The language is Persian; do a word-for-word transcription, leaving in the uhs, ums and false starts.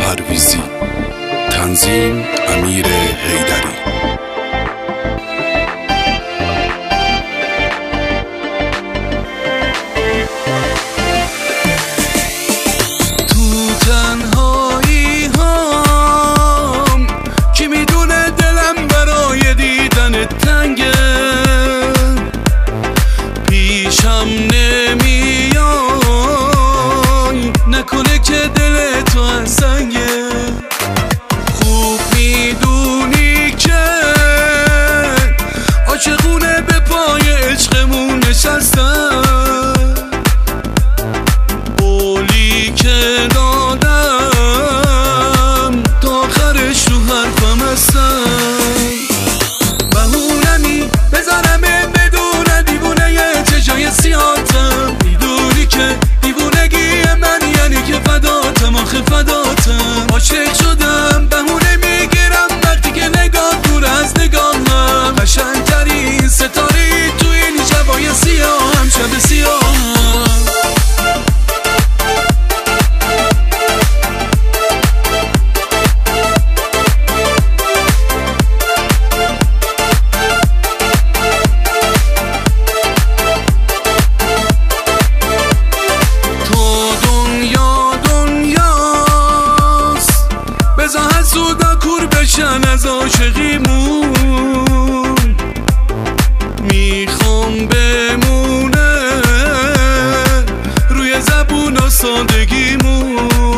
پرویزی. تنظیم امیر حیدری. تو تنهایی هم کی میدونه دلم برای دیدن تنگه، پیشم نمیای نکنه که دل تو از سنگه. خوب میدونی که عاشقونه به پای عشقمون نشستم، قولی که دادم تا آخرش رو حرفم هستم. بهونمی بزنمه بدون دیوونه یه چشای سیاتم، میدونی که دیوونگی من یعنی که فداتم، آخه فداتم. عاشق شدم بهونه میگیرم وقتی که نگاه دور از نگاهم، قشنگترین ستاره تو این شبای سیاهم، شب سیاهم. سودا کور بشن از عاشقیمون، میخوام بمونه روی زبون و سادگیمون.